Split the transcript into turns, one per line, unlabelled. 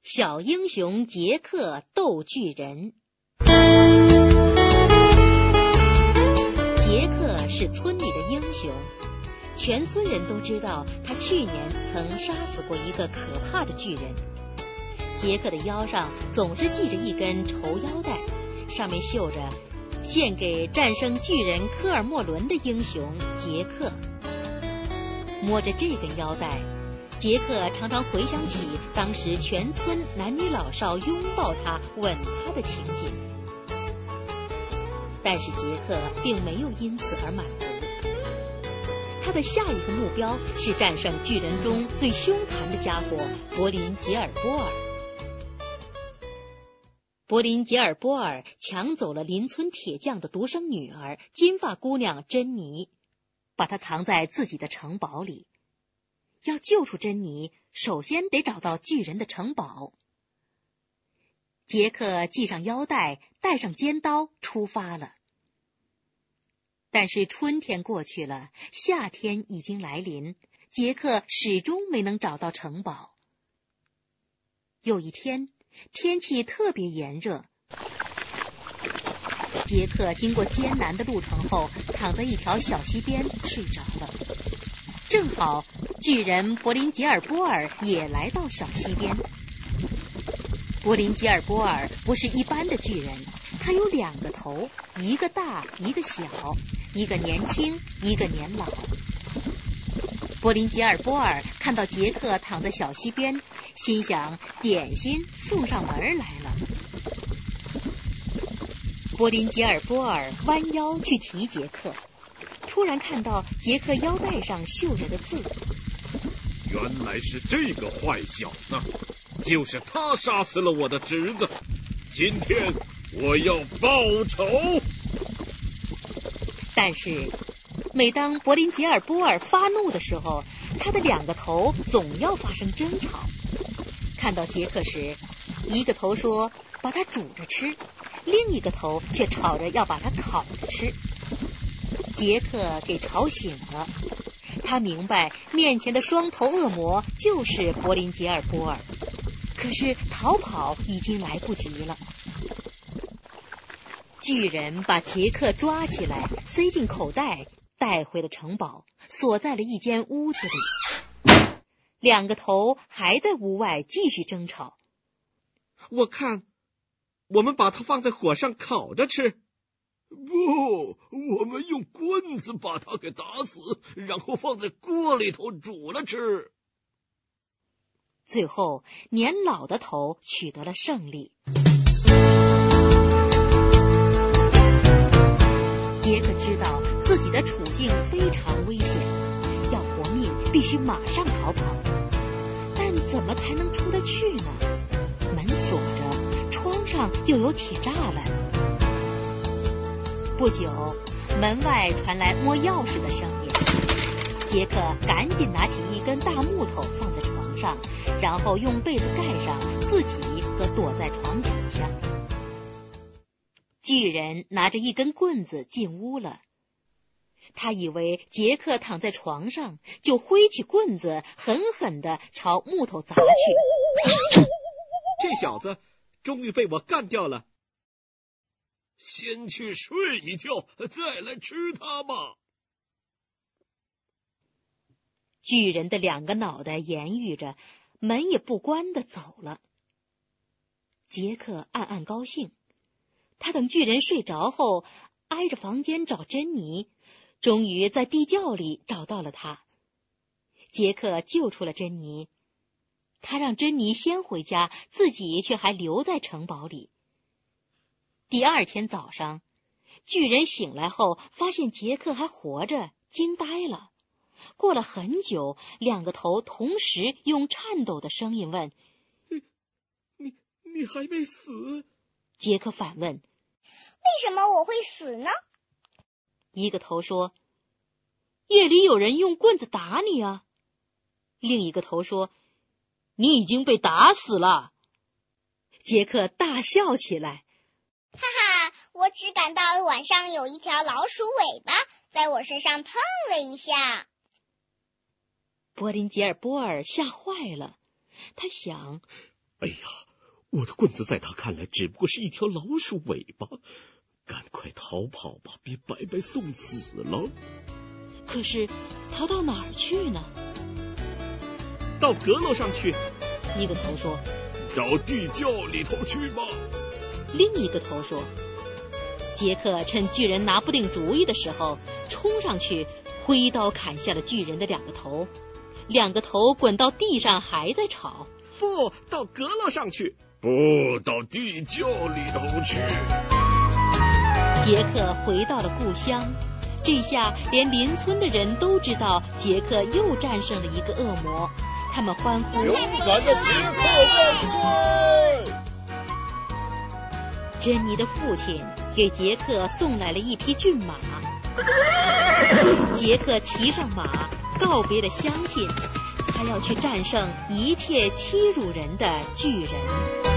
小英雄杰克斗巨人。杰克是村里的英雄，全村人都知道他去年曾杀死过一个可怕的巨人。杰克的腰上总是系着一根绸腰带，上面绣着献给战胜巨人科尔莫伦的英雄杰克。摸着这根腰带，杰克常常回想起当时全村男女老少拥抱他、吻他的情景。但是杰克并没有因此而满足，他的下一个目标是战胜巨人中最凶残的家伙柏林杰尔波尔。柏林杰尔波尔抢走了邻村铁匠的独生女儿金发姑娘珍妮，把她藏在自己的城堡里。要救出珍妮，首先得找到巨人的城堡。杰克系上腰带，带上尖刀，出发了。但是春天过去了，夏天已经来临，杰克始终没能找到城堡。有一天，天气特别炎热，杰克经过艰难的路程后，躺在一条小溪边睡着了。正好巨人柏林杰尔波尔也来到小溪边。柏林杰尔波尔不是一般的巨人，他有2个头，一个大，一个小，一个年轻，一个年老。柏林杰尔波尔看到杰克躺在小溪边，心想点心送上门来了。柏林杰尔波尔弯腰去提杰克，突然看到杰克腰带上绣着的字，
原来是这个坏小子，就是他杀死了我的侄子，今天我要报仇。
但是每当柏林杰尔波尔发怒的时候，他的2个头总要发生争吵。看到杰克时，一个头说把他煮着吃，另一个头却吵着要把他烤着吃。杰克给吵醒了，他明白面前的双头恶魔就是柏林杰尔波尔，可是逃跑已经来不及了。巨人把杰克抓起来，塞进口袋，带回了城堡，锁在了一间屋子里。2个头还在屋外继续争吵。
我看我们把它放在火上烤着吃。
不，我们用棍子把它给打死，然后放在锅里头煮了吃。
最后年老的头取得了胜利。杰克知道自己的处境非常危险，要活命必须马上逃跑。但怎么才能出得去呢？门锁着，窗上又有铁栅栏。不久，门外传来摸钥匙的声音。杰克赶紧拿起一根大木头放在床上，然后用被子盖上，自己则躲在床底下。巨人拿着一根棍子进屋了。他以为杰克躺在床上，就挥起棍子狠狠地朝木头砸去。
这小子终于被我干掉了。
先去睡一觉，再来吃它吧。
巨人的2个脑袋言语着，门也不关地走了。杰克暗暗高兴，他等巨人睡着后，挨着房间找珍妮，终于在地窖里找到了她。杰克救出了珍妮，他让珍妮先回家，自己却还留在城堡里。第2天早上，巨人醒来后发现杰克还活着，惊呆了。过了很久，2个头同时用颤抖的声音问：
你还没死？
杰克反问：
为什么我会死呢？
一个头说：夜里有人用棍子打你啊。另一个头说：你已经被打死了。杰克大笑起来：
哈哈，我只感到晚上有一条老鼠尾巴在我身上碰了一下。
柏林杰尔波尔吓坏了，他想：
哎呀，我的棍子在他看来只不过是一条老鼠尾巴，赶快逃跑吧，别白白送死了。
可是逃到哪儿去呢？
到阁楼上去。
一个头说。
到地窖里头去吧。
另一个头说。杰克趁巨人拿不定主意的时候，冲上去挥刀砍下了巨人的2个头，2个头滚到地上还在吵。
不，到阁楼上去。
不，到地窖里头去。
杰克回到了故乡，这下连邻村的人都知道杰克又战胜了一个恶魔，他们欢呼：
勇敢的杰克万岁！
珍妮的父亲给杰克送来了一匹骏马，杰克骑上马，告别了乡亲，他要去战胜一切欺辱人的巨人。